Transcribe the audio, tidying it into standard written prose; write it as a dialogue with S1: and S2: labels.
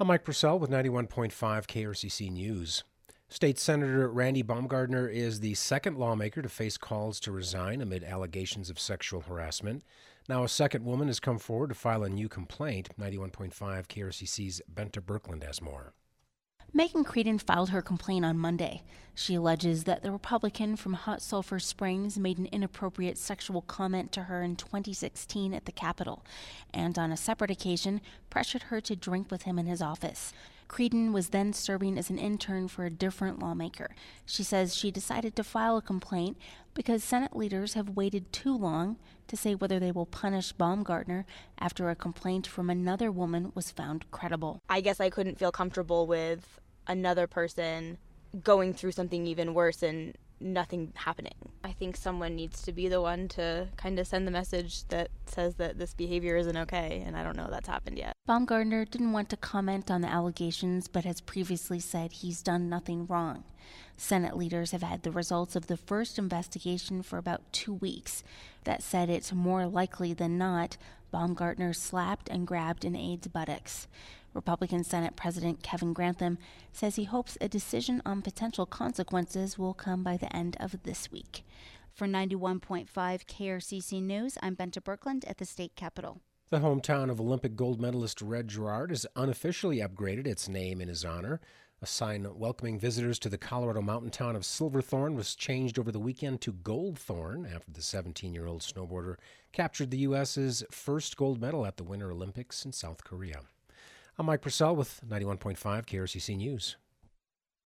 S1: I'm Mike Purcell with 91.5 KRCC News. State Senator Randy Baumgardner is the second lawmaker to face calls to resign amid allegations of sexual harassment. Now a second woman has come forward to file a new complaint. 91.5 KRCC's Benta Birkeland has more.
S2: Megan Creedon filed her complaint on Monday. She alleges that the Republican from Hot Sulphur Springs made an inappropriate sexual comment to her in 2016 at the Capitol, and on a separate occasion pressured her to drink with him in his office. Creedon was then serving as an intern for a different lawmaker. She says she decided to file a complaint because Senate leaders have waited too long to say whether they will punish Baumgardner after a complaint from another woman was found credible.
S3: I guess I couldn't feel comfortable with another person going through something even worse and nothing happening. I think someone needs to be the one to kind of send the message that says that this behavior isn't okay, and I don't know that's happened yet.
S2: Baumgardner didn't want to comment on the allegations, but has previously said he's done nothing wrong. Senate leaders have had the results of the first investigation for about 2 weeks. That said, it's more likely than not Baumgardner slapped and grabbed an aide's buttocks. Republican Senate President Kevin Grantham says he hopes a decision on potential consequences will come by the end of this week. For 91.5 KRCC News, I'm Benta Birkeland at the state capitol.
S1: The hometown of Olympic gold medalist Red Gerard has unofficially upgraded its name in his honor. A sign welcoming visitors to the Colorado mountain town of Silverthorne was changed over the weekend to Goldthorne after the 17-year-old snowboarder captured the U.S.'s first gold medal at the Winter Olympics in South Korea. I'm Mike Purcell with 91.5 KRCC News.